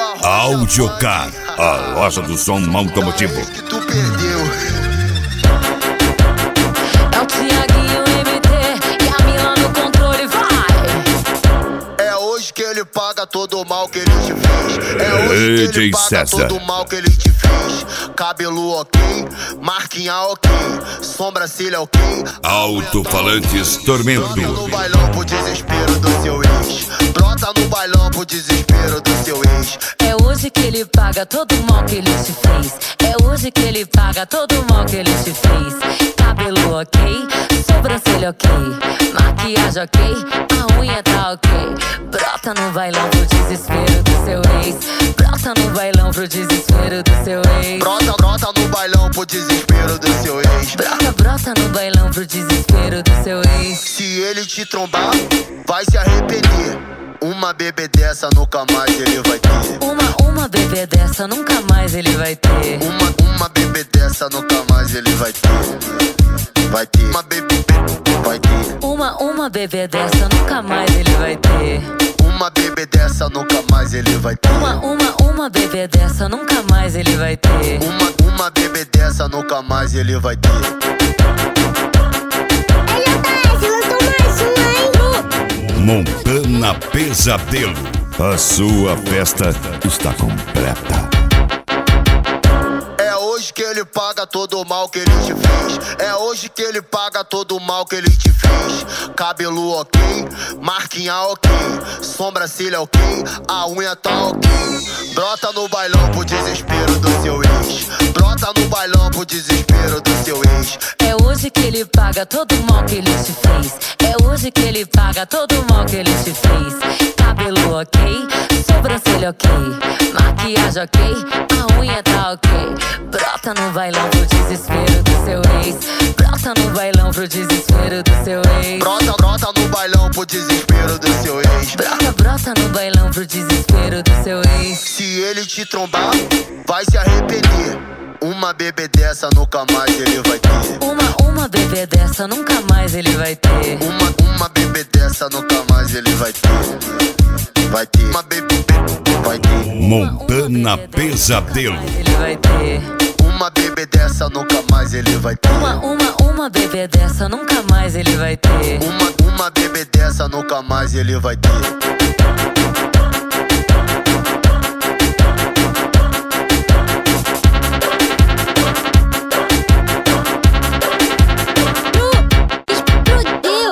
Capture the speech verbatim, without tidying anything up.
Audiocar, a loja do som automotivo. Que tu perdeu. É o Thiaguinho M T e a Mila no controle, vai! É hoje que ele paga todo o mal que ele te fez. É hoje que ele paga todo o mal que ele te fez. Cabelo ok, marquinha ok, sobrancelha ok. Alto-falantes Tormento. Brota no bailão pro desespero do seu ex. Brota no bailão pro desespero do seu ex. É hoje que ele paga todo o mal que ele te fez. É hoje que ele paga todo o mal que ele te fez. Cabelo ok, sobrancelha ok, maquiagem ok, a unha tá ok. Brota no bailão pro desespero do seu ex. Brota no bailão pro desespero do seu ex. Brota, brota no bailão pro desespero do seu ex. Brota, brota no bailão pro desespero do seu ex. Se ele te trombar, vai se arrepender. Uma bebê dessa nunca mais ele vai ter. Uma, uma bebê dessa nunca mais ele vai ter. Uma, uma bebê dessa nunca mais ele vai ter. Vai ter. Uma bebê, vai ter. Uma, uma bebê dessa nunca mais ele vai ter. Uma bebê dessa nunca mais ele vai ter. Uma, uma, uma bebê dessa nunca mais ele vai ter. Uma, uma bebê dessa nunca mais ele vai ter. Montana Pesadelo. A sua festa está completa. É hoje que ele paga todo o mal que ele te fez. É hoje que ele paga todo o mal que ele te fez. Cabelo ok, marquinha ok, sobrancelha ok, a unha tá ok. Brota no bailão pro desespero do seu ex. Brota no bailão pro desespero do seu ex. É hoje que ele paga todo o mal que ele te fez. É hoje que ele paga todo o mal que ele te fez. Cabelo ok, sobrancelha ok, maquiagem ok, a unha tá ok. Brota no bailão pro desespero do seu ex. Brota no bailão pro desespero do seu ex. Brota, brota no bailão pro desespero do seu ex. Brota, brota no bailão pro desespero do seu ex. Se ele te trombar, vai se arrepender. Uma bebê dessa nunca mais ele vai ter. Uma, uma bebê dessa nunca mais ele vai ter. Uma, uma bebê dessa nunca mais ele vai ter. Vai ter. Uma bebê, vai ter. Montana Pesadelo. Ele vai ter. Uma bebê dessa nunca mais ele vai ter. Uma, uma, uma bebê dessa nunca mais ele vai ter. Uma, uma bebê dessa nunca mais ele vai ter.